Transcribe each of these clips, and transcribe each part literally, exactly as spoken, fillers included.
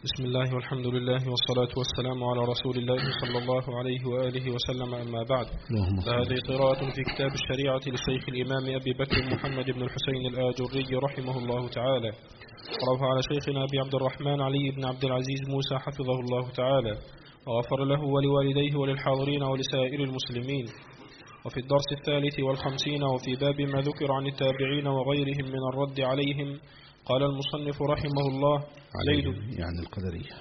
بسم الله والحمد لله والصلاة والسلام على رسول الله صلى الله عليه وآله وسلم، أما بعد. فهذه قراءة في كتاب الشريعة للشيخ الإمام أبي بكر محمد بن الحسين الآجري رحمه الله تعالى، رفع على شيخنا أبي عبد الرحمن علي بن عبد العزيز موسى حفظه الله تعالى، وغفر له ولوالديه وللحاضرين ولسائر المسلمين. وفي الدرس الثالث والخمسين وفي باب ما ذكر عن التابعين وغيرهم من الرد عليهم، قال المصنف رحمه الله زيد يعني القدرية.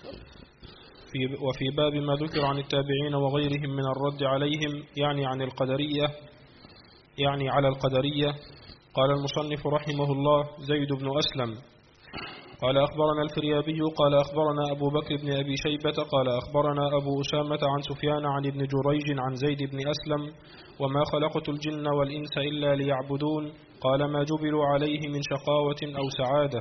في وفي باب ما ذكر عن التابعين وغيرهم من الرد عليهم يعني عن القدرية يعني على القدرية. قال المصنف رحمه الله زيد بن أسلم قال أخبرنا الفريابي قال أخبرنا أبو بكر بن أبي شيبة قال أخبرنا أبو أسامة عن سفيان عن ابن جريج عن زيد بن أسلم وما خلقت الجن والإنس إلا ليعبدون، قال ما جبلوا عليه من شقاوة أو سعادة.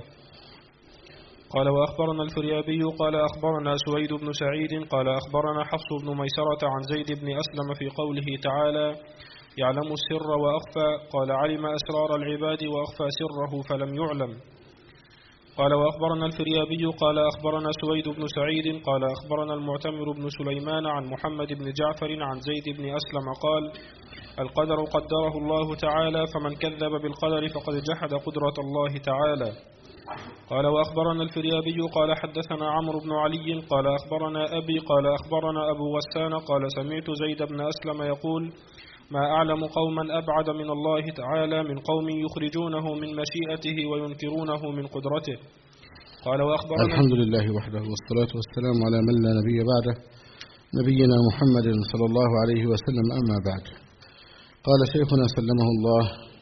قال وأخبرنا الفريابي قال أخبرنا سويد بن سعيد قال أخبرنا حفص بن ميسرة عن زيد بن أسلم في قوله تعالى يعلم السر وأخفى، قال علم أسرار العباد وأخفى سره فلم يعلم. قال وأخبرنا الفريابي قال أخبرنا سويد بن سعيد قال أخبرنا المعتمر بن سليمان عن محمد بن جعفر عن زيد بن أسلم قال القدر قدره الله تعالى، فمن كذب بالقدر فقد جحد قدرة الله تعالى. قال وأخبرنا الفريابي قال حدثنا عمرو بن علي قال أخبرنا أبي قال أخبرنا أبو غسان قال سمعت زيد بن أسلم يقول ما أعلم قوما أبعد من الله تعالى من قوم يخرجونه من مشيئته وينكرونه من قدرته. قال وأخبرنا الحمد لله وحده والصلاة والسلام على من لا نبي بعده نبينا محمد صلى الله عليه وسلم، أما بعد. قال شيخنا سلمه الله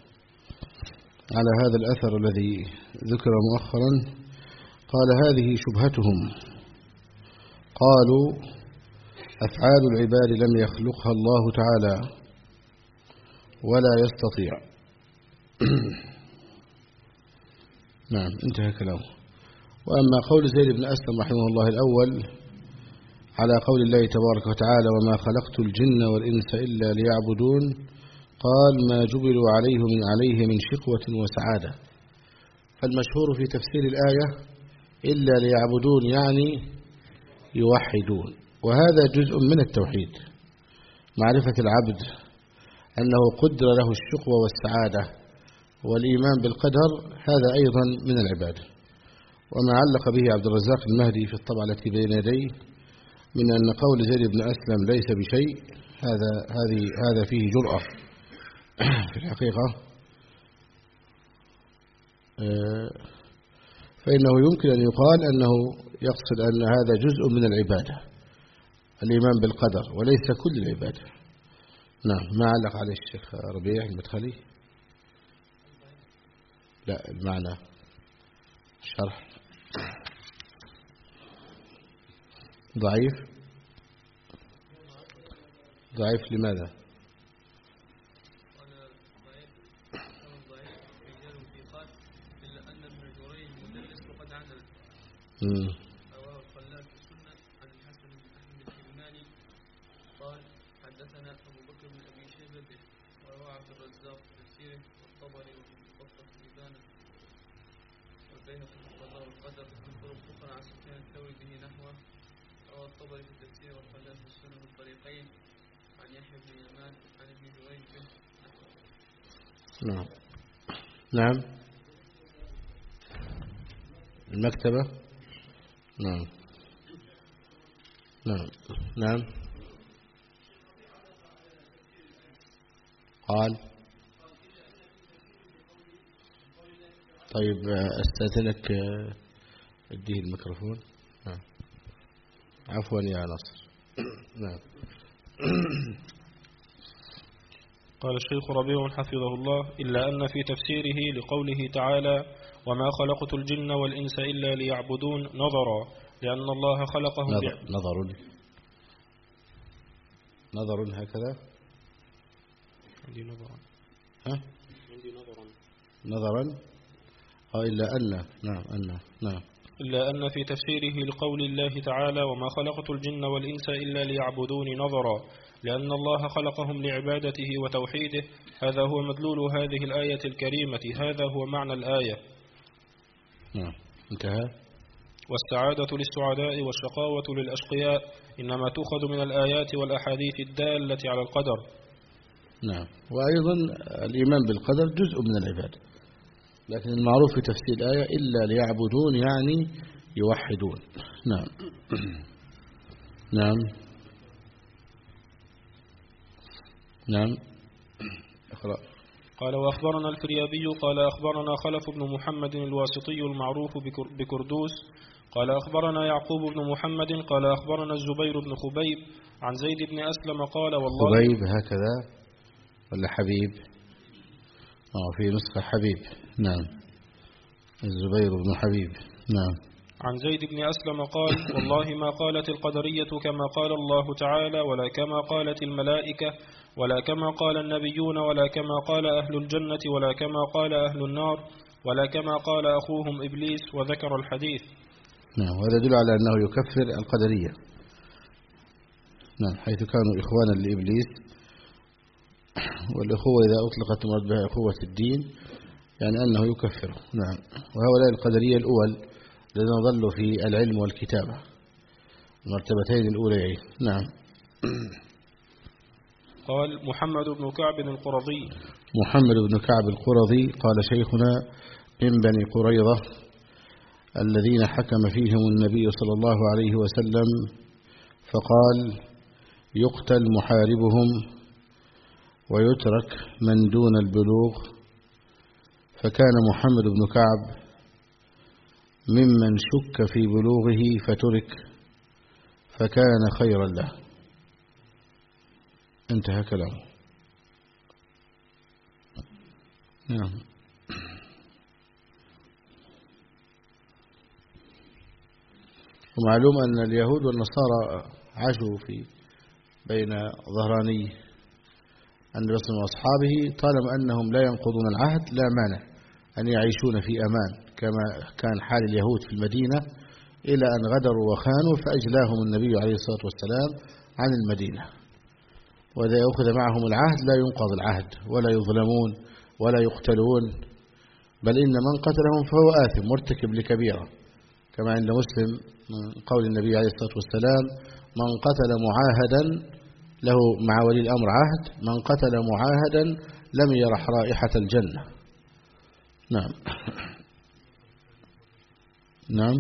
على هذا الأثر الذي ذكر مؤخرا، قال هذه شبهتهم، قالوا أفعال العباد لم يخلقها الله تعالى ولا يستطيع. نعم، انتهى كلامه. وأما قول زيد بن أسلم رحمه الله الأول على قول الله تبارك وتعالى وما خلقت الجن والإنس إلا ليعبدون، قال ما جبلوا عليه من عليه من شقوة وسعادة. فالمشهور في تفسير الآية إلا ليعبدون يعني يوحدون، وهذا جزء من التوحيد، معرفة العبد أنه قدر له الشقوة والسعادة، والإيمان بالقدر هذا أيضا من العبادة. وما علق به عبد الرزاق المهدي في الطبعة التي بين يديه من أن قول زيد بن أسلم ليس بشيء، هذا هذه هذا فيه جرأة في الحقيقة، فإنه يمكن أن يقال أنه يقصد أن هذا جزء من العبادة، الإيمان بالقدر، وليس كل العبادة. نعم. ما علق عليه الشيخ ربيع المدخلي؟ لا، المعنى الشرح ضعيف. ضعيف لماذا؟ امم رواه الخلال في السنة عن الحسن بن أحمد الكرماني قال حدثنا أبو بكر بن أبي شيبة وروى عبد الرزاق في تفسيره والطبري وفي مختصر الإبانة والبيهقي في القضاء والقدر من طرق أخرى عن سفيان الثوري به نحوه. روى الطبري في التفسير والخلال في السنة من طريقين عن يحيى بن يمان عن ابن جريج به نحوه. نعم. نعم. المكتبة. نعم. نعم. نعم. قال طيب استاذنك اديه الميكروفون. نعم. عفوا يا نصر. نعم. قال الشيخ ربيع حفظه الله إلا أن في تفسيره لقوله تعالى وما خلقت الجن والإنس إلا ليعبدون نظرا، لأن الله خلقهم نظر نظر نظر هكذا. عندي نظرا. ها؟ عندي نظرا. نظرا. أو إلا أن. نعم. أن. نعم. إلا أن في تفسيره لقول الله تعالى وما خلقت الجن والإنس إلا ليعبدون نظرا، لأن الله خلقهم لعبادته وتوحيده. هذا هو مدلول هذه الآية الكريمة، هذا هو معنى الآية. نعم. انتهى. والسعادة للسعداء والشقاوة للأشقياء إنما تؤخذ من الآيات والأحاديث الدالة على القدر. نعم. وأيضا الإيمان بالقدر جزء من العبادة، لكن المعروف في تفسير الآية إلا ليعبدون يعني يوحدون. نعم. نعم. نعم. اقرأ. قال وأخبرنا الفريابي قال أخبرنا خلف بن محمد الواسطي المعروف بكردوس قال أخبرنا يعقوب بن محمد قال أخبرنا الزبير بن خبيب عن زيد بن أسلم قال والله. خبيب هكذا ولا حبيب؟ آه في نسخة حبيب. نعم. الزبير بن حبيب. نعم. عن زيد بن أسلم قال والله ما قالت القدرية كما قال الله تعالى ولا كما قالت الملائكة ولا كما قال النبيون ولا كما قال أهل الجنة ولا كما قال أهل النار ولا كما قال أخوهم إبليس وذكر الحديث. نعم. وهذا يدل على أنه يكفر القدرية. نعم. حيث كانوا إخوانا لإبليس، والأخوة إذا أطلقت مراد بها أخوة الدين يعني أنه يكفره. نعم. وهؤلاء القدرية الأول الذين ظلوا في العلم والكتابة، المرتبتين الأوليين. نعم. قال محمد بن كعب القرظي. محمد بن كعب القرظي قال شيخنا من بني قريظة الذين حكم فيهم النبي صلى الله عليه وسلم فقال يقتل محاربهم ويترك من دون البلوغ، فكان محمد بن كعب ممن شك في بلوغه فترك فكان خيرا له. انتهى كلامه. نعم. ومعلوم أن اليهود والنصارى عاشوا في بين ظهراني النبي صلى الله عليه وسلم وأصحابه، طالما أنهم لا ينقضون العهد لا مانع أن يعيشون في أمان كما كان حال اليهود في المدينة، إلى أن غدروا وخانوا فأجلاهم النبي عليه الصلاة والسلام عن المدينة. وإذا أخذ معهم العهد لا ينقض العهد ولا يظلمون ولا يقتلون، بل إن من قتلهم فهو آثم مرتكب لكبيرة، كما عند مسلم من قول النبي عليه الصلاة والسلام من قتل معاهدا له مع ولي الأمر عهد، من قتل معاهدا لم يرح رائحة الجنة. نعم. نعم.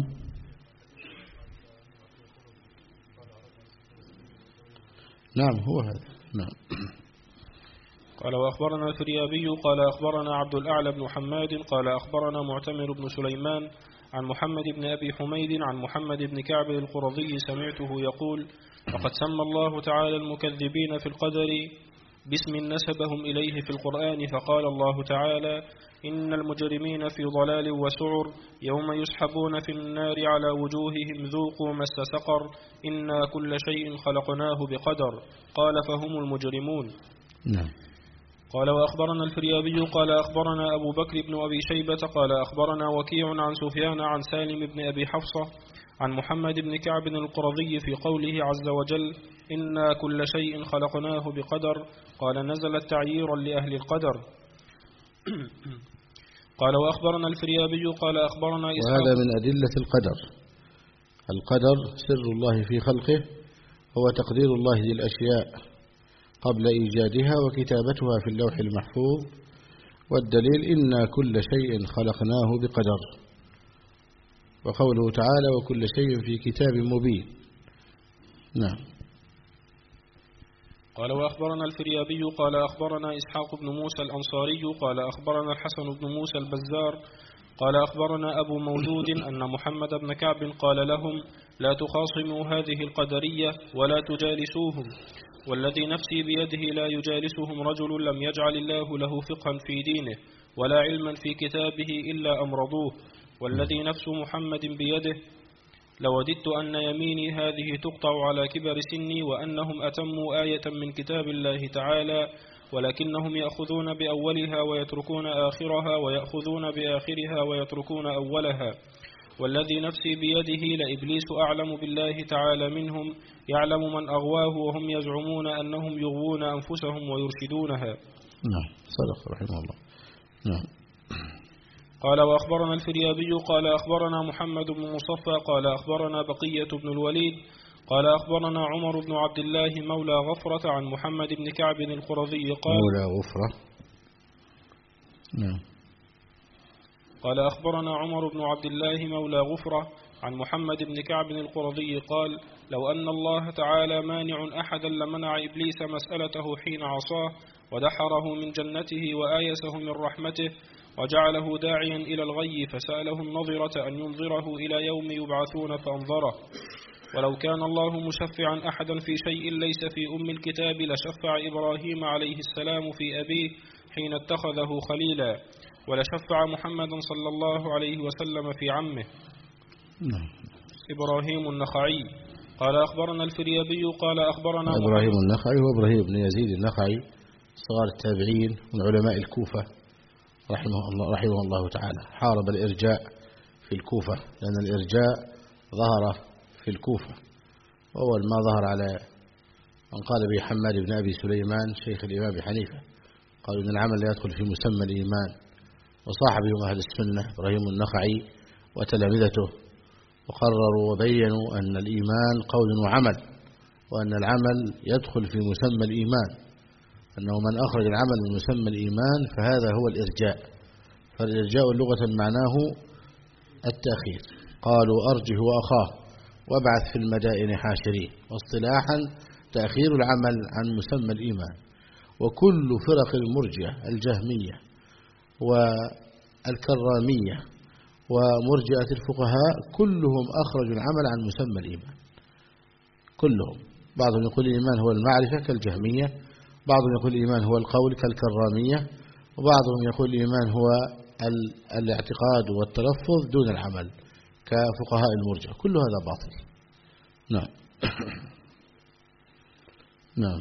نعم هو هذا. نعم. قال وأخبرنا الفريابي قال أخبرنا عبد الأعلى بن حماد قال أخبرنا معتمر بن سليمان عن محمد بن أبي حميد عن محمد بن كعب القرظي سمعته يقول وقد سمى الله تعالى المكذبين في القدر باسم نسبهم إليه في القرآن، فقال الله تعالى إن المجرمين في ضلال وسعر يوم يسحبون في النار على وجوههم ذوقوا مس سقر إنا كل شيء خلقناه بقدر قال فهم المجرمون. نعم. قال وأخبرنا الفريابي قال أخبرنا أبو بكر بن أبي شيبة قال أخبرنا وكيع عن سفيان عن سالم بن أبي حفصة عن محمد بن كعب القرظي في قوله عز وجل إنا كل شيء خلقناه بقدر قال نزل تعييرا لأهل القدر. قال وأخبرنا الفريابي قال أخبرنا إسحاق. وهذا من أدلة القدر. القدر سر الله في خلقه، هو تقدير الله للأشياء قبل إيجادها وكتابتها في اللوح المحفوظ، والدليل إنا كل شيء خلقناه بقدر، وقوله تعالى وكل شيء في كتاب مبين. نعم. قال وأخبرنا الفريابي قال أخبرنا إسحاق بن موسى الأنصاري قال أخبرنا الحسن بن موسى البزار قال أخبرنا أبو مودود أن محمد بن كعب قال لهم لا تخاصموا هذه القدرية ولا تجالسوهم، والذي نفسي بيده لا يجالسهم رجل لم يجعل الله له فقها في دينه ولا علما في كتابه إلا أمرضوه، والذي نفس محمد بيده لوددت أن يميني هذه تقطع على كبر سني وأنهم أتموا آية من كتاب الله تعالى، ولكنهم يأخذون بأولها ويتركون آخرها ويأخذون بآخرها ويتركون أولها، والذي نفسي بيده لإبليس أعلم بالله تعالى منهم يعلم من أغواه وهم يزعمون أنهم يغوون أنفسهم ويرشدونها. نعم صدق رحمه الله. نعم. قال وأخبرنا الفريابي قال أخبرنا محمد بن مصفى قال أخبرنا بقية بن الوليد قال أخبرنا عمر بن عبد الله مولى غفرة عن محمد بن كعب القرظي قال مولى غفرة. نعم. قال أخبرنا عمر بن عبد الله مولى غفرة عن محمد بن كعب القرظي قال لو أن الله تعالى مانع أحدا لمنع إبليس مسألته حين عصاه ودحره من جنته وآيسه من رحمته وجعله داعيا إلى الغي فسأله النظرة أن ينظره إلى يوم يبعثون فأنظره. ولو كان الله مشفعا أحدا في شيء ليس في أم الكتاب لشفع إبراهيم عليه السلام في أبيه حين اتخذه خليلا، ولشفع محمدا صلى الله عليه وسلم في عمه إبراهيم النخعي. قال أخبرنا الفريابي قال أخبرنا إبراهيم النخعي وإبراهيم بن يزيد النخعي صغار التابعين من علماء الكوفة رحمه الله, رحمه الله تعالى. حارب الإرجاء في الكوفة لأن الإرجاء ظهر في الكوفة، وأول ما ظهر على من قال به حماد بن أبي سليمان شيخ الإمام أبي حنيفة، قالوا إن العمل لا يدخل في مسمى الإيمان، وصاحبهم أهل السنة إبراهيم النخعي وتلامذته، وقرروا وبينوا أن الإيمان قول وعمل، وأن العمل يدخل في مسمى الإيمان، أنه من أخرج العمل من مسمى الإيمان فهذا هو الإرجاء. فالإرجاء لغة معناه التأخير، قالوا أرجه وأخاه وابعث في المدائن حاشرين، واصطلاحا تأخير العمل عن مسمى الإيمان. وكل فرق المرجئة الجهمية والكرامية ومرجئة الفقهاء كلهم أخرجوا العمل عن مسمى الإيمان، كلهم. بعضهم يقول الإيمان هو المعرفة كالجهمية، بعضهم يقول الإيمان هو القول كالكرامية، وبعضهم يقول الإيمان هو الاعتقاد والتلفظ دون العمل كفقهاء المرجئة. كل هذا باطل. نعم. نعم.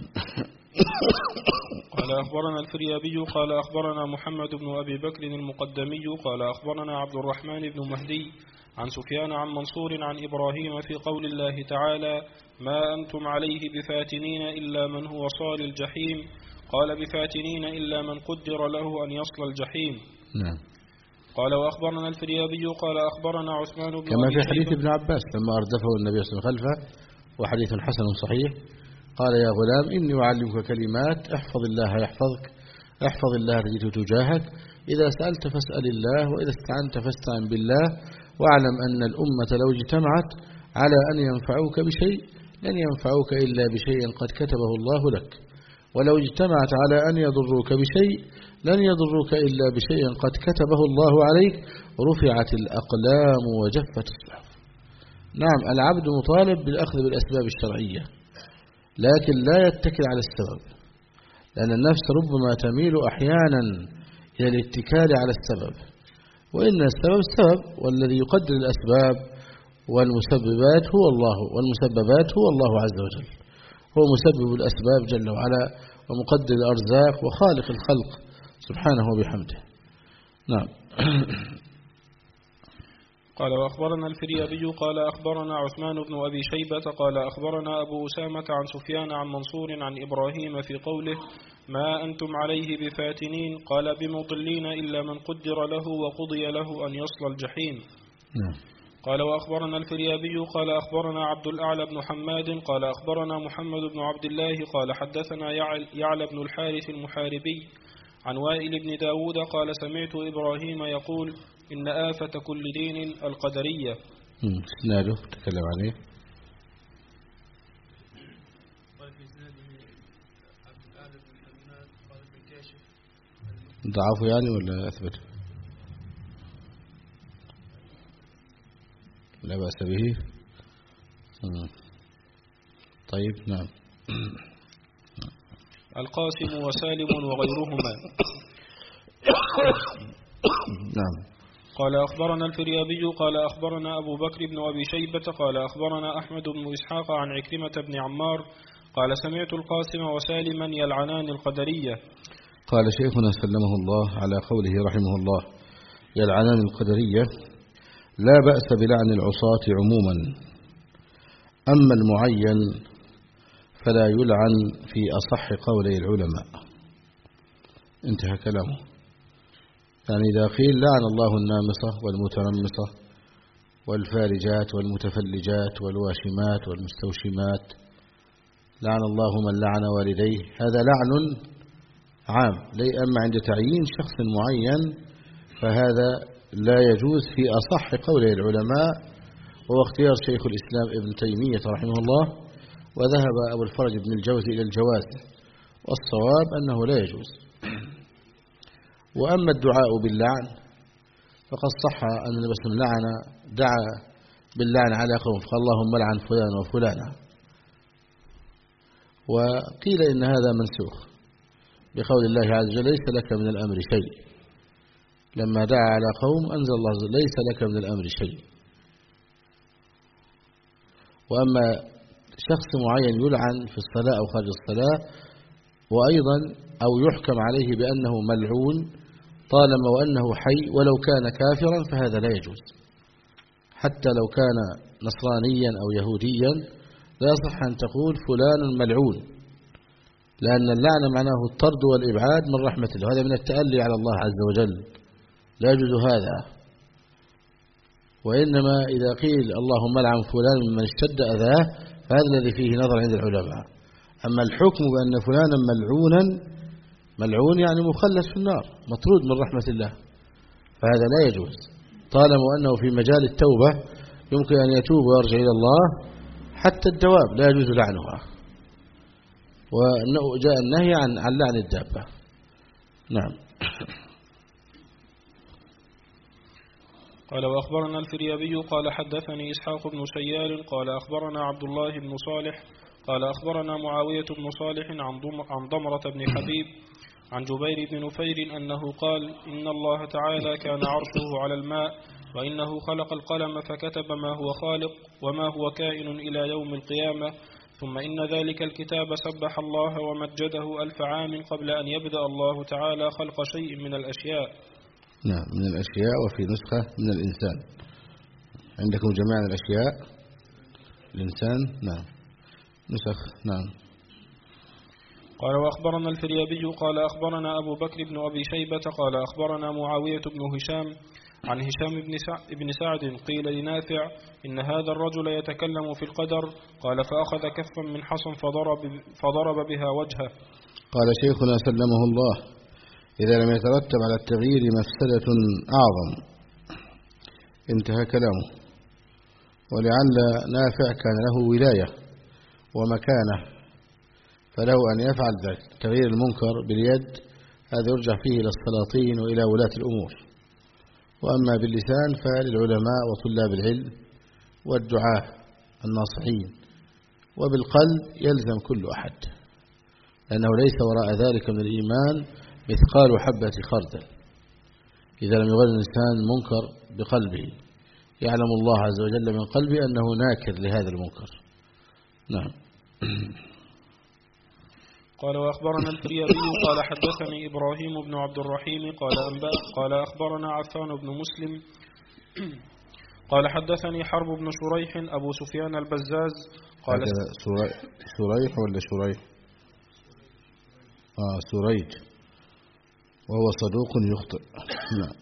قال أخبرنا الفريابي قال أخبرنا محمد بن أبي بكر المقدمي قال أخبرنا عبد الرحمن بن مهدي عن سفيان عن منصور عن إبراهيم في قول الله تعالى ما أنتم عليه بفاتنين إلا من هو صال الجحيم، قال بفاتنين إلا من قدر له أن يصل الجحيم. نعم. قال وأخبرنا الفريابي قال أخبرنا عثمان بن كما في حديث ابن عباس لما أردفه النبي صلى الله عليه وسلم خلفه، وحديث حسن صحيح، قال يا غلام إني أعلمك كلمات احفظ الله يحفظك، احفظ الله تجده تجاهك، إذا سألت فاسأل الله، وإذا استعنت فاستعن بالله، واعلم أن الأمة لو اجتمعت على أن ينفعوك بشيء لن ينفعوك إلا بشيء قد كتبه الله لك، ولو اجتمعت على أن يضروك بشيء لن يضروك إلا بشيء قد كتبه الله عليك، رفعت الأقلام وجفت الصحف. نعم، العبد مطالب بالأخذ بالأسباب الشرعية، لكن لا يتكل على السبب، لأن النفس ربما تميل أحيانا إلى الاتكال على السبب، وإن السبب السبب، والذي يقدر الأسباب والمسببات هو الله، والمسببات هو الله عز وجل، هو مسبب الأسباب جل وعلا ومقدر الأرزاق وخالق الخلق سبحانه وبحمده. نعم. قال وأخبرنا الفريابي قال أخبرنا عثمان بن أبي شيبة قال أخبرنا أبو أسامة عن سفيان عن منصور عن إبراهيم في قوله ما أنتم عليه بفاتنين، قال بمضلين إلا من قدر له وقضي له أن يصل الجحيم. نعم. قال وأخبرنا الفريابي قال أخبرنا عبد الأعلى بن حماد قال أخبرنا محمد بن عبد الله قال حدثنا يعلى بن الحارث المحاربي عن وائل بن داود قال سمعت إبراهيم يقول إن آفة كل دين القدرية. اسناده تكلم عليه. قال في اسناده عبد الأعلى بن حماد قال ابن كاشف ضعفه يعني ولا أثبته؟ لا بأس به. طيب. نعم. القاسم وسالم وغيرهما. نعم. قال أخبرنا الفريابي قال أخبرنا أبو بكر بن أبي شيبة قال أخبرنا أحمد بن إسحاق عن عكرمة بن عمار قال سمعت القاسم وسالما يلعنان القدرية. قال شيخنا سلمه الله على قوله رحمه الله يلعنان القدرية لا بأس بلعن العصاة عموما، أما المعين فلا يلعن في أصح قولي العلماء. انتهى كلامه. يعني إذا قيل لعن الله النامصة والمتنمصة والفارجات والمتفلجات والواشمات والمستوشمات، لعن الله من لعن والديه، هذا لعن عام. أما عند تعيين شخص معين فهذا لا يجوز في أصح قول العلماء، وهو اختيار شيخ الإسلام ابن تيمية رحمه الله، وذهب أبو الفرج بن الجوزي إلى الجواز، والصواب أنه لا يجوز. وأما الدعاء باللعن فقد صح أن النبي صلى الله عليه وسلم لعن دعا باللعن على قوم فقال اللهم لعن فلان وفلانا، وقيل إن هذا منسوخ بقول الله عز وجل ليس لك من الأمر شيء، لما دعا على قوم أنزل الله عز وجل ليس لك من الأمر شيء. وأما شخص معين يلعن في الصلاة أو خارج الصلاة، وأيضا أو يحكم عليه بأنه ملعون طالما وأنه حي ولو كان كافرا فهذا لا يجوز، حتى لو كان نصرانيا أو يهوديا لا يصح أن تقول فلان ملعون، لأن اللعنة معناه الطرد والإبعاد من رحمة الله، هذا من التألي على الله عز وجل، لا يجوز هذا. وإنما إذا قيل اللهم لعن فلان ممن اشتد أذاه فهذا الذي فيه نظر عند العلماء. أما الحكم بأن فلانا ملعونا، ملعون يعني مخلد في النار مطرود من رحمة الله، فهذا لا يجوز طالما أنه في مجال التوبة يمكن أن يتوب ويرجع إلى الله. حتى الدواب لا يجوز لعنها، وجاء النهي عن عن لعن الدابة. نعم. قال وأخبرنا الفريابي قال حدثني إسحاق بن سيال قال أخبرنا عبد الله بن صالح قال أخبرنا معاوية بن صالح عن ضمرة بن حبيب عن جبير بن نفير أنه قال إن الله تعالى كان عرشه على الماء، وإنه خلق القلم فكتب ما هو خالق وما هو كائن إلى يوم القيامة، ثم إن ذلك الكتاب سبح الله ومجده ألف عام قبل أن يبدأ الله تعالى خلق شيء من الأشياء. نعم، من الأشياء، وفي نسخة من الإنسان. عندكم جميع الأشياء الإنسان. نعم نسخ. نعم. قال وأخبرنا الفريابي قال أخبرنا أبو بكر بن أبي شيبة قال أخبرنا معاوية بن هشام عن هشام بن سعد قيل لنافع إن هذا الرجل يتكلم في القدر، قال فأخذ كفا من حصن فضرب, فضرب بها وجهه. قال شيخنا سلمه الله إذا لم يترتب على التغيير مفسدة أعظم انتهى كلامه. ولعل نافع كان له ولاية ومكانة فله أن يفعل ذلك، تغيير المنكر باليد هذا يرجع فيه إلى السلاطين وإلى ولاة الأمور، وأما باللسان فللعلماء وطلاب العلم والدعاة الناصحين، وبالقلب يلزم كل أحد، لأنه ليس وراء ذلك من الإيمان مثقال حبة خردل. إذا لم يغير الإنسان منكر بقلبه يعلم الله عز وجل من قلبه أنه ناكر لهذا المنكر. نعم. قال وأخبرنا الفريابي قال حدثني إبراهيم بن عبد الرحيم قال أنبأ قال أخبرنا عفان بن مسلم قال حدثني حرب بن شريح أبو سفيان البزاز قال شريح ولا شريح؟ آه سريج، وهو صدوق يخطئ. نعم.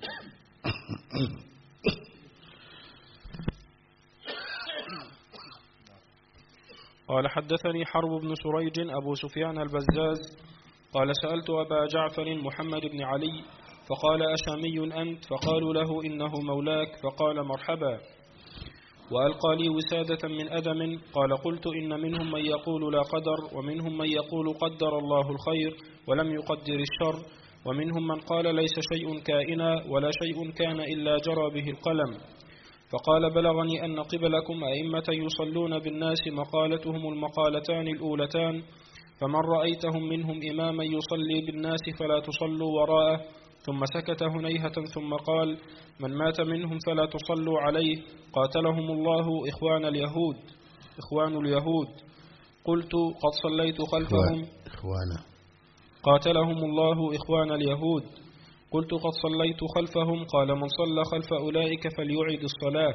قال حدثني حرب بن سريج أبو سفيان البزاز قال سألت أبا جعفر محمد بن علي فقال أشامي أنت؟ فقالوا له إنه مولاك، فقال مرحبا، وألقى لي وسادة من أدم. قال قلت إن منهم من يقول لا قدر، ومنهم من يقول قدر الله الخير ولم يقدر الشر، ومنهم من قال ليس شيء كائنا ولا شيء كان إلا جرى به القلم. فقال بلغني أن قبلكم أئمة يصلون بالناس مقالتهم المقالتان الأولتان، فمن رأيتهم منهم إماما يصلي بالناس فلا تصلوا وراءه. ثم سكت هنيهة ثم قال من مات منهم فلا تصلوا عليه، قاتلهم الله إخوان اليهود إخوان اليهود. قلت قد صليت خلفهم إخوانا. قاتلهم الله إخوان اليهود. قلت قد صليت خلفهم. قال من صلى خلف أولئك فليعيد الصلاة.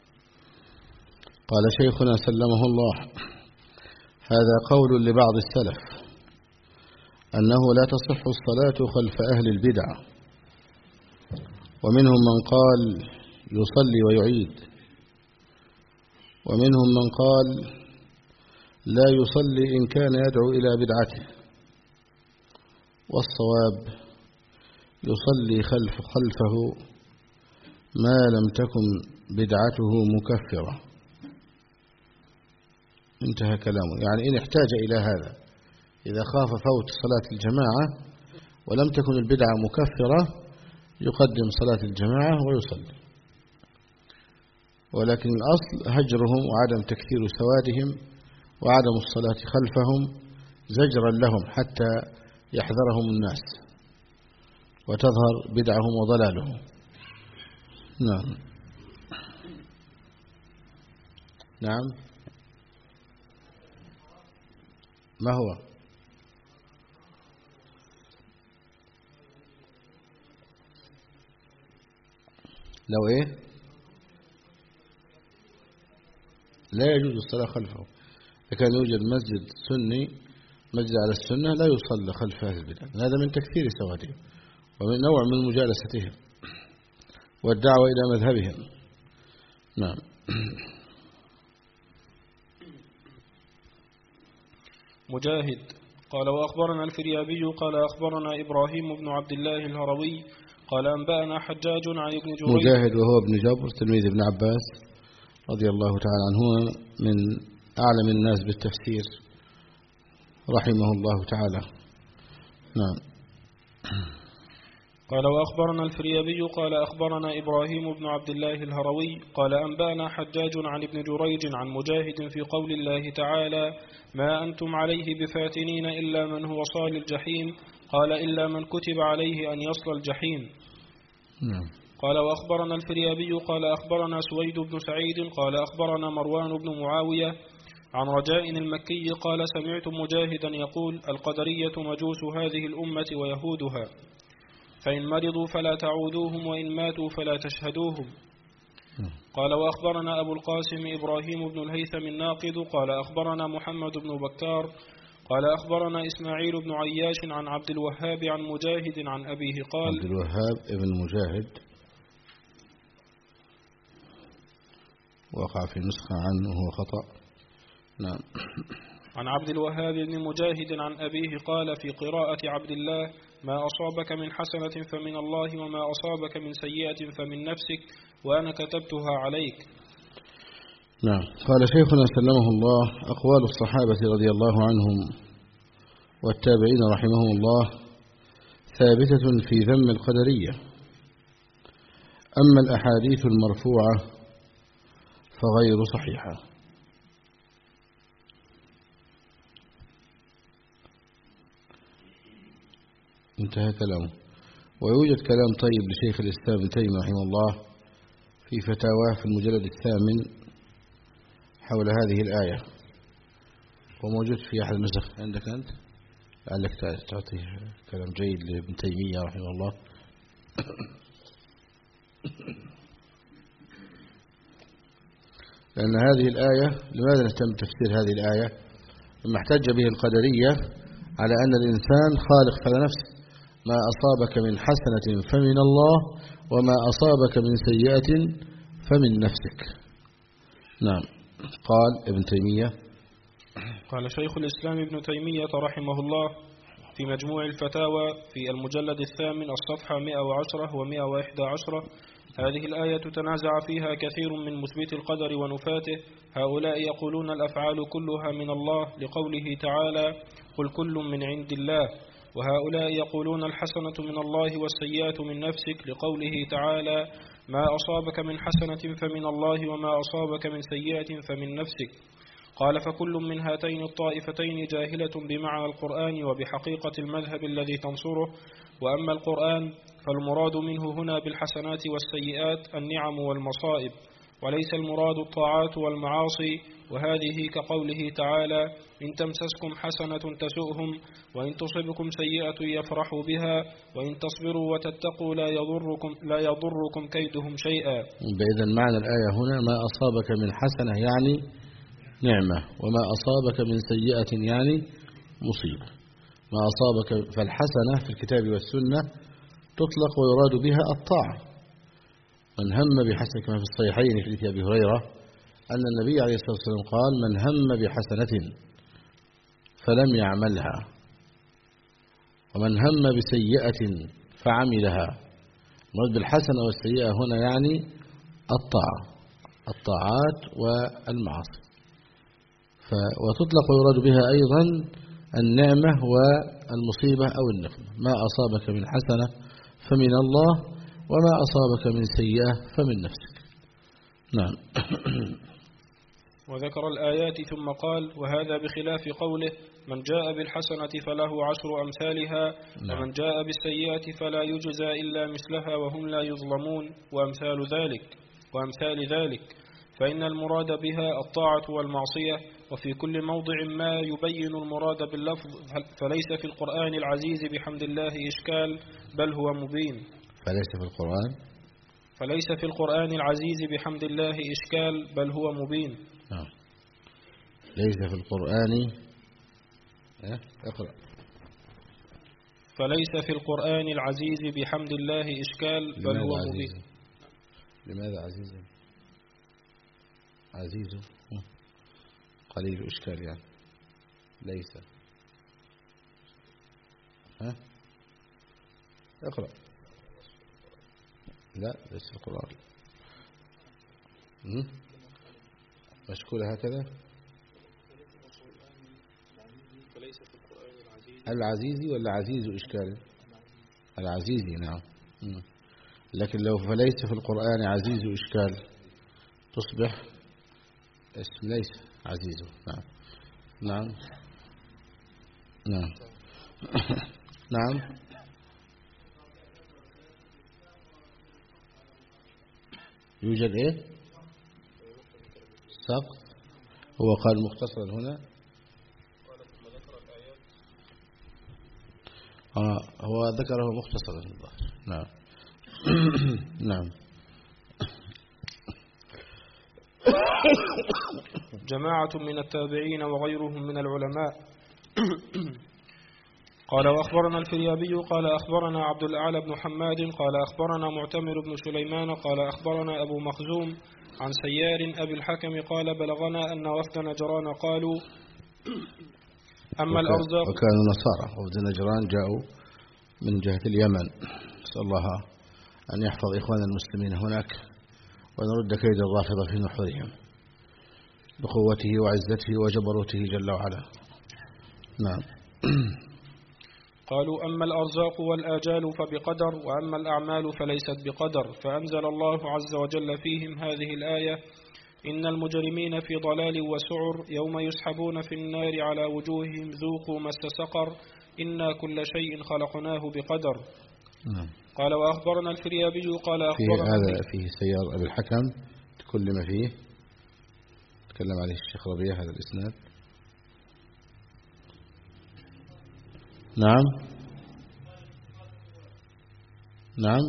قال شيخنا سلمه الله هذا قول لبعض السلف أنه لا تصح الصلاة خلف أهل البدع، ومنهم من قال يصلي ويعيد، ومنهم من قال لا يصلي إن كان يدعو إلى بدعته، والصواب يصلي خلف خلفه ما لم تكن بدعته مكفرة. انتهى كلامه. يعني إن احتاج إلى هذا، إذا خاف فوت صلاة الجماعة ولم تكن البدعة مكفرة يقدم صلاة الجماعة ويصلي، ولكن الأصل هجرهم وعدم تكثير سوادهم وعدم الصلاة خلفهم زجرا لهم حتى يحذرهم الناس وتظهر بدعهم وضلالهم. نعم. نعم. ما هو؟ لو ايه؟ لا يجوز الصلاة خلفه. إذا كان يوجد مسجد سني، مسجد على السنة، لا يصلى خلف أهل البدع، هذا من تكثير سوادهم ومن نوع من مجالستهم والدعوة إلى مذهبهم. نعم. مجاهد قال وأخبرنا الفريابي قال أخبرنا إبراهيم بن عبد الله الهروي قال أنبأنا حجاج عن ابن جريج. مجاهد وهو ابن جبر تلميذ ابن عباس رضي الله تعالى عنه، من أعلم الناس بالتفسير رحمه الله تعالى. نعم. قال وأخبرنا الفريابي قال أخبرنا إبراهيم بن عبد الله الهروي قال أنبأنا حجاج عن ابن جريج عن مجاهد في قول الله تعالى ما أنتم عليه بفاتنين إلا من هو صال الجحيم، قال إلا من كتب عليه أن يصل الجحيم. نعم. قال وأخبرنا الفريابي قال أخبرنا سويد بن سعيد قال أخبرنا مروان بن معاوية عن رجاء المكي قال سمعت مجاهدا يقول القدرية مجوس هذه الأمة ويهودها، فإن مرضوا فلا تعودوهم وإن ماتوا فلا تشهدوهم. قال وأخبرنا أبو القاسم إبراهيم بن الهيثم الناقد قال أخبرنا محمد بن بكار قال أخبرنا إسماعيل بن عياش عن عبد الوهاب عن مجاهد عن أبيه قال. عبد الوهاب ابن مجاهد وقع في نسخة عنه وهو خطأ. نعم. عن عبد الوهاب بن مجاهد عن أبيه قال في قراءة عبد الله ما أصابك من حسنة فمن الله وما أصابك من سيئة فمن نفسك وأنا كتبتها عليك. نعم. قال شيخنا سلمه الله أقوال الصحابة رضي الله عنهم والتابعين رحمهم الله ثابتة في ذم القدرية، أما الأحاديث المرفوعة فغير صحيحة. انتهى كلامه. ويوجد كلام طيب لشيخ الإسلام ابن تيمية رحمه الله في فتاواه في المجلد الثامن حول هذه الآية، وموجود في أحد النسخ عندك أنت، لعلك تعطي كلام جيد لابن تيمية رحمه الله. لأن هذه الآية، لماذا نهتم بتفسير هذه الآية؟ لما احتج به القدرية على أن الإنسان خالق على نفسه، ما أصابك من حسنة فمن الله وما أصابك من سيئة فمن نفسك. نعم. قال ابن تيمية قال شيخ الإسلام ابن تيمية رحمه الله في مجموع الفتاوى في المجلد الثامن الصفحة مئة وعشرة ومئة وإحدى عشرة هذه الآية تنازع فيها كثير من مثبت القدر ونفاته. هؤلاء يقولون الأفعال كلها من الله لقوله تعالى قل كل من عند الله، وهؤلاء يقولون الحسنة من الله والسيئات من نفسك لقوله تعالى ما أصابك من حسنة فمن الله وما أصابك من سيئة فمن نفسك. قال فكل من هاتين الطائفتين جاهلة بمعنى القرآن وبحقيقة المذهب الذي تنصره. وأما القرآن فالمراد منه هنا بالحسنات والسيئات النعم والمصائب، وليس المراد الطاعات والمعاصي، وهذه كقوله تعالى إن تمسسكم حسنة تسؤهم وإن تصبكم سيئة يفرحوا بها وإن تصبروا وتتقوا لا يضركم, لا يضركم كيدهم شيئا. بإذن معنى الآية هنا ما أصابك من حسنة يعني نعمة، وما أصابك من سيئة يعني مصيبة. ما أصابك، فالحسنة في الكتاب والسنة تطلق ويراد بها الطاعة، من هم بحسنة كما في الصحيحين في حديث أبي هريرة أن النبي عليه الصلاة والسلام قال من هم بحسنة فلم يعملها ومن هم بسيئة فعملها. المراد بالحسنة والسيئة هنا يعني الطاعة الطاعات والمعاصي، وتطلق ويراد بها أيضا النعمة والمصيبة أو النقمة. ما أصابك من حسنة فمن الله وما أصابك من سيئة فمن نفسك. نعم. وذكر الآيات ثم قال وهذا بخلاف قوله من جاء بالحسنة فله عشر أمثالها ومن جاء بالسيئة فلا يجزى إلا مثلها وهم لا يظلمون وأمثال ذلك وأمثال ذلك فإن المراد بها الطاعة والمعصية. وفي كل موضع ما يبين المراد باللفظ فليس في القرآن العزيز بحمد الله إشكال بل هو مبين. فليس في القرآن فليس في القرآن العزيز بحمد الله إشكال بل هو مبين. آه. ليس في القرآن اه؟ اقرأ. فليس في القرآن العزيز بحمد الله إشكال بل هو عزيز؟ مبين. لماذا عزيز؟ عزيز قليل إشكال يعني ليس. ها اقرأ. لا ليس في القرآن مشكولة هكذا. العزيزي ولا عزيز إشكال؟ العزيزي نعم. لكن لو فليس في القرآن عزيز إشكال تصبح اسم ليس عزيز. نعم نعم نعم نعم. يوجد ايه سقط. هو قال مختصرا هنا آه هو ذكره مختصرا الظاهر. نعم نعم. جماعة من التابعين وغيرهم من العلماء. قال وأخبرنا الفريابي قال أخبرنا عبد الأعلى بن حماد قال أخبرنا معتمر بن سليمان قال أخبرنا أبو مخزوم عن سيار أبي الحكم قال بلغنا أن وفد نجران قالوا أما الأرزاق. وكانوا نصارى وفد نجران جاءوا من جهة اليمن. نسأل الله أن يحفظ إخوان المسلمين هناك ونرد كيد الرافضة في نحورهم بقوته وعزته وجبروته جل وعلا. نعم. قالوا أما الأرزاق والآجال فبقدر وأما الأعمال فليست بقدر. فأنزل الله عز وجل فيهم هذه الآية إن المجرمين في ضلال وسعر يوم يسحبون في النار على وجوههم ذوقوا مس سقر إنا كل شيء خلقناه بقدر. نعم. قال وأخبرنا الفريابي قال أخبرنا فيه هذا فيه سيار أبي الحكم كل ما فيه تكلم عليه الشيخ ربيع هذا الإسناد. نعم نعم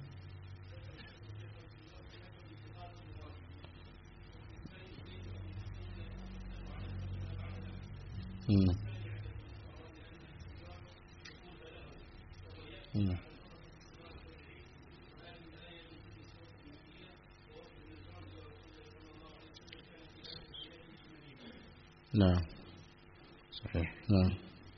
مم. مم. نعم صحيح. نعم.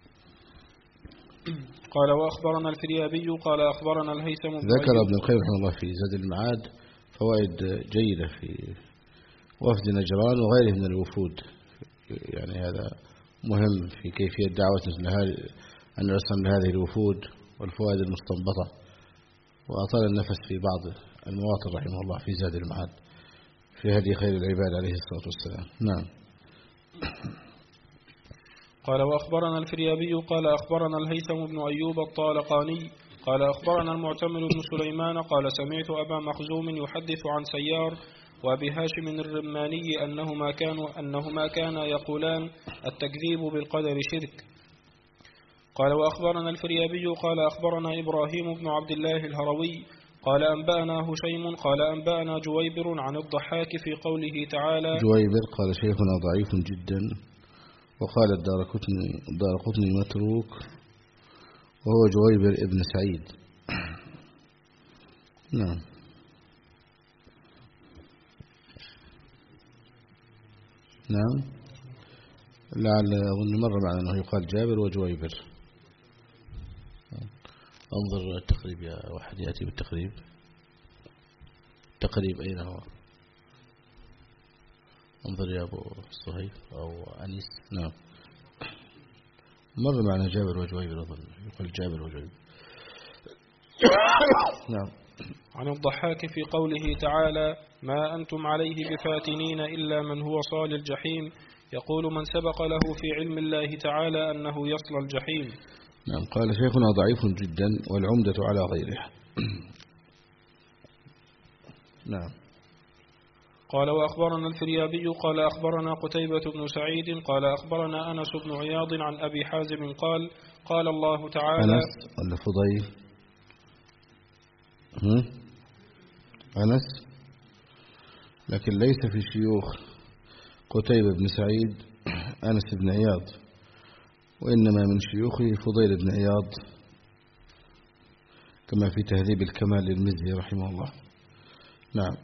قال وأخبرنا الفريابي قال أخبرنا الهيثم. ذكر ابن القيم رحمه الله في زاد المعاد فوائد جيدة في وفد نجران وغيره من الوفود. يعني هذا مهم في كيفية دعوة مثل هذه أن نرسم لهذه الوفود والفوائد المستنبطة. وأطال النفس في بعض المواطن رحمه الله في زاد المعاد في هدي خير العباد عليه الصلاة والسلام. نعم. قال وأخبرنا الفريابي قال أخبرنا الهيثم بن أيوب الطالقاني قال أخبرنا المعتمر بن سليمان قال سمعت أبا مخزوم يحدث عن سيار وأبي هاشم الرماني أنهما كانوا أنهما كانا يقولان التكذيب بالقدر شرك. قال وأخبرنا الفريابي قال أخبرنا إبراهيم بن عبد الله الهروي قال أنبأنا هشيم قال أنبأنا جويبر عن الضحاك في قوله تعالى. جويبر قال شيخنا ضعيف جدا وقال الدارقطني الدارقطني متروك وهو جويبر ابن سعيد. نعم. نعم لعل أظن مرة معنا أنه يقال جابر وجويبر. انظر التقريب يا واحد يأتي بالتقريب. التقريب أين هو؟ انظر يا أبو صهيب أو أنيس. نعم مر معنا جابر وجويبر أظن يقول جابر وجويبر. نعم. عن الضحاك في قوله تعالى ما أنتم عليه بفاتنين إلا من هو صال الجحيم يقول من سبق له في علم الله تعالى أنه يصل الجحيم. نعم قال شيخنا ضعيف جدا والعمدة على غيره. نعم. قال وأخبرنا الفريابي قال أخبرنا قتيبة بن سعيد قال أخبرنا أنس بن عياض عن أبي حازم قال قال الله تعالى أنس ولا فضيل؟ أنس لكن ليس في شيوخ قتيبة بن سعيد أنس بن عياض وإنما من شيوخه فضيل بن عياض كما في تهذيب الكمال للمزي رحمه الله. نعم.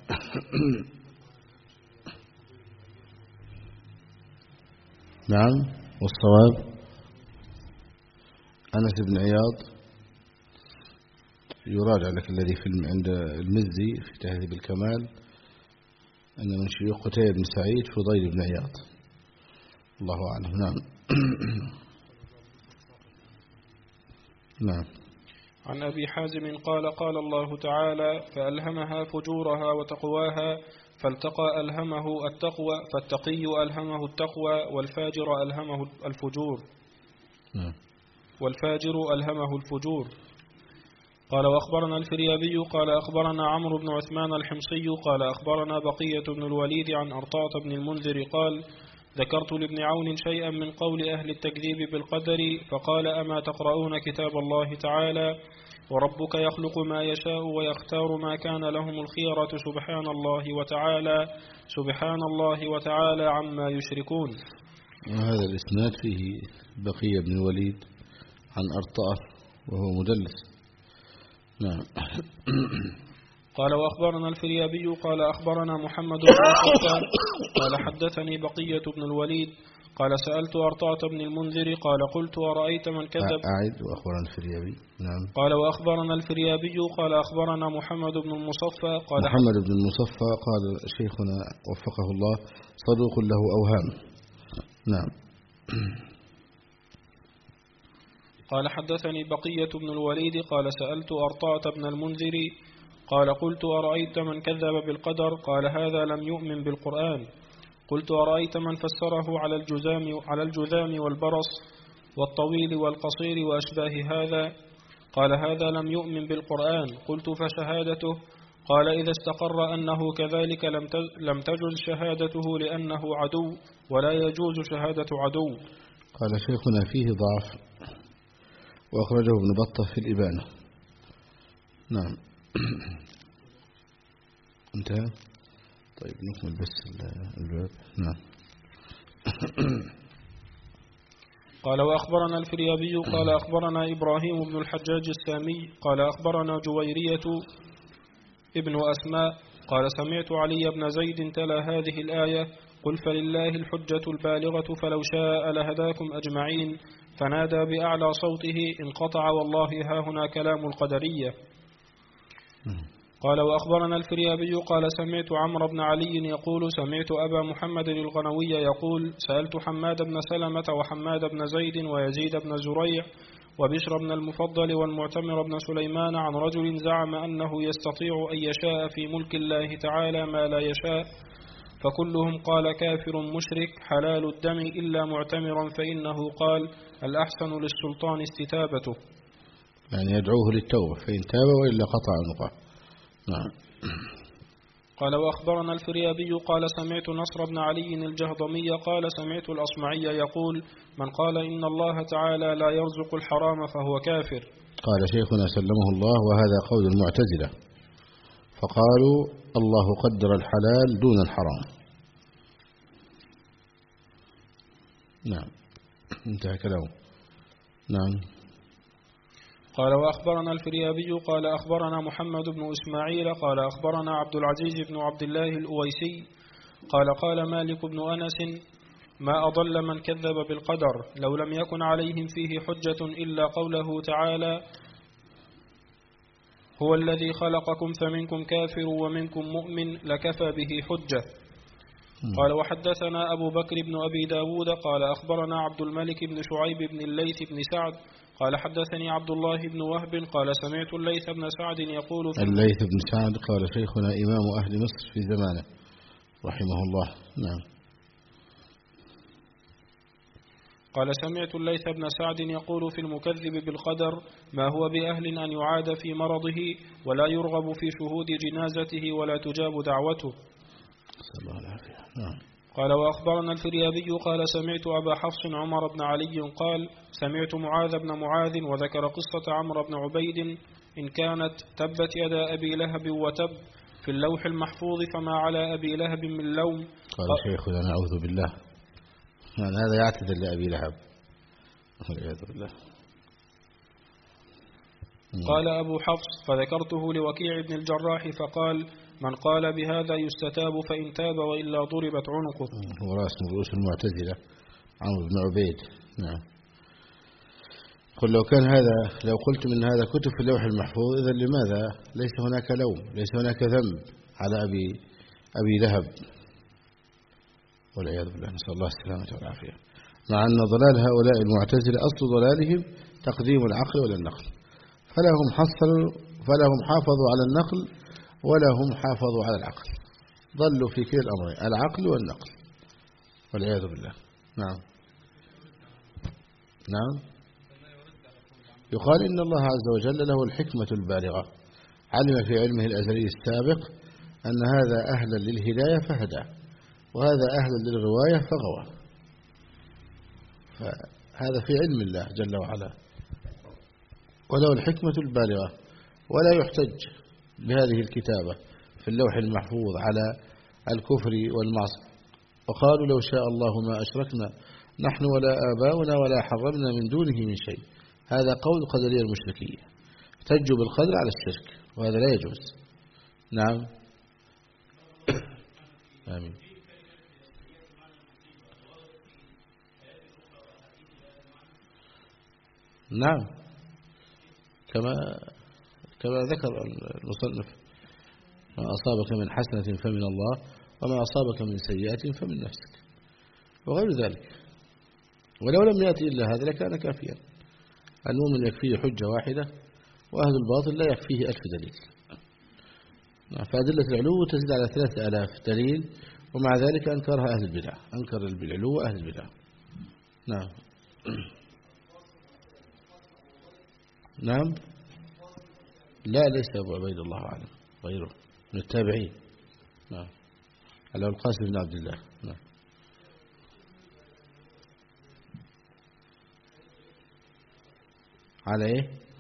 نعم والصواب أنس بن عياض يراجع لك الذي في عند المزي في تهذيب الكمال أن من شيوخ قتيبة بن سعيد فضيل بن عياض الله أعلم. نعم. نعم. عن أبي حازم قال قال الله تعالى فألهمها فجورها وتقواها فالتقى ألهمه التقوى فالتقي ألهمه التقوى والفاجر ألهمه الفجور. نعم. والفاجر ألهمه الفجور. قال وأخبرنا الفريابي قال أخبرنا عمرو بن عثمان الحمصي قال أخبرنا بقية بن الوليد عن أرطاط بن المنذر قال ذكرت لابن عون شيئا من قول أهل التكذيب بالقدر فقال أما تقرؤون كتاب الله تعالى وربك يخلق ما يشاء ويختار ما كان لهم الخيرة سبحان الله وتعالى سبحان الله وتعالى عما يشركون. وهذا الإسناد فيه بقية بن الوليد عن أرطاة وهو مدلس. نعم. قال وأخبرنا الفريابي قال أخبرنا محمد بن مصطفى قال حدثني بقية بن الوليد قال سألت أرطاة بن المنذر قال قلت أرأيت من كذب. أعد وأخبرنا الفريابي. نعم. قال وأخبرنا الفريابي قال أخبرنا محمد بن المصفى قال محمد بن المصفى قال شيخنا وفقه الله صدوق له أوهام. نعم. قال حدثني بقية بن الوليد قال سألت أرطاة بن المنذر قال قلت أرأيت من كذب بالقدر قال هذا لم يؤمن بالقرآن. قلت أرأيت من فسره على الجذام على الجذام والبرص والطويل والقصير وأشباه هذا قال هذا لم يؤمن بالقرآن. قلت فشهادته قال إذا استقر أنه كذلك لم تجوز شهادته لأنه عدو ولا يجوز شهادة عدو. قال شيخنا فيه ضعف وأخرجه ابن بطة في الإبانة. نعم. انتهى. طيب نكمل بس الباب. نعم. قال وأخبرنا الفريابي قال أخبرنا إبراهيم بن الحجاج السامي قال أخبرنا جويرية ابن أسماء قال سمعت علي بن زيد تلا هذه الآية قل فلله الحجة البالغة فلو شاء لهداكم أجمعين فنادى بأعلى صوته انقطع والله ها هنا كلام القدرية. قال وأخبرنا الفريابي قال سمعت عمرو بن علي يقول سمعت أبا محمد الغنوي يقول سألت حماد بن سلمة وحماد بن زيد ويزيد بن زريع وبشر بن المفضل والمعتمر بن سليمان عن رجل زعم أنه يستطيع أن يشاء في ملك الله تعالى ما لا يشاء فكلهم قال كافر مشرك حلال الدم إلا معتمرا فإنه قال الأحسن للسلطان استتابته يعني يدعوه للتوبة فإن تاب وإلا قطع عنقه. نعم. قال وأخبرنا الفريابي قال سمعت نصر بن علي الجهضمي قال سمعت الأصمعي يقول من قال إن الله تعالى لا يرزق الحرام فهو كافر. قال شيخنا سلمه الله وهذا قول المعتزلة فقالوا الله قدر الحلال دون الحرام. نعم. انتهى كلامه. نعم. قال وأخبرنا الفريابي قال أخبرنا محمد بن إسماعيل قال أخبرنا عبد العزيز بن عبد الله الأويسي قال قال مالك بن أنس ما أضل من كذب بالقدر لو لم يكن عليهم فيه حجة إلا قوله تعالى هو الذي خلقكم فمنكم كافر ومنكم مؤمن لكفى به حجة. قال وحدثنا أبو بكر بن أبي داود قال أخبرنا عبد الملك بن شعيب بن الليث بن سعد قال حدثني عبد الله بن وهب قال سمعت الليث بن سعد يقول في الليث بن سعد قال شيخنا إمام أهل مصر في زمانه رحمه الله. نعم. قال سمعت الليث بن سعد يقول في المكذب بالقدر ما هو بأهل أن يعاد في مرضه ولا يرغب في شهود جنازته ولا تجاب دعوته. صلى الله عليه. نعم. قال وأخبرنا الفريابي قال سمعت أبا حفص عمر بن علي قال سمعت معاذ بن معاذ وذكر قصة عمرو بن عبيد إن كانت تبت يدا أبي لهب وتب في اللوح المحفوظ فما على أبي لهب من لوم. قال شيخنا نعوذ بالله يعني هذا يعتذر لأبي لهب والعياذ بالله. قال أبو حفص فذكرته لوكيع بن الجراح فقال من قال بهذا يستتاب فإن تاب وإلا ضربت عنقه. هو رأس من رؤوس المعتزلة عمرو بن عبيد. نعم. قل لو كان هذا لو قلت من هذا كتب في اللوح المحفوظ إذا لماذا ليس هناك لوم ليس هناك ذنب على أبي أبي لهب والعياذ بالله نسأل الله السلامة والعافية. مع أن ضلال هؤلاء المعتزلة أصل ضلالهم تقديم العقل ولا النقل فلا هم حصلوا فلا هم حافظوا على النقل ولا هم حافظوا على العقل ضلوا في كلا الأمرين العقل والنقل والعياذ بالله. نعم. نعم. يقال إن الله عز وجل له الحكمة البالغة علم في علمه الأزلي السابق أن هذا أهلا للهداية فهدى وهذا أهلا للغواية فغوى فهذا في علم الله جل وعلا وله الحكمة البالغة ولا يحتج بهذه الكتابة في اللوح المحفوظ على الكفر والمعصية. وقالوا لو شاء الله ما أشركنا نحن ولا آباؤنا ولا حرمنا من دونه من شيء. هذا قول قدرية المشركية احتجوا بالقدر على الشرك وهذا لا يجوز. نعم. آمين. نعم كما كما ذكر المصنف ما أصابك من حسنة فمن الله وما أصابك من سيئة فمن نفسك وغير ذلك. ولو لم يأتي إلا هذا لكان كافيا. المؤمن يكفيه حجة واحدة وأهل الباطل لا يكفيه ألف دليل. فأدلة العلو تزيد على ثلاثة آلاف دليل ومع ذلك أنكرها أهل البدع أنكر بالعلو أهل البدع. نعم. نعم. لا ليس أبو عبيد الله أعلم غيره من التابعين. نعم. على القاسم بن عبد الله. نعم. على إيه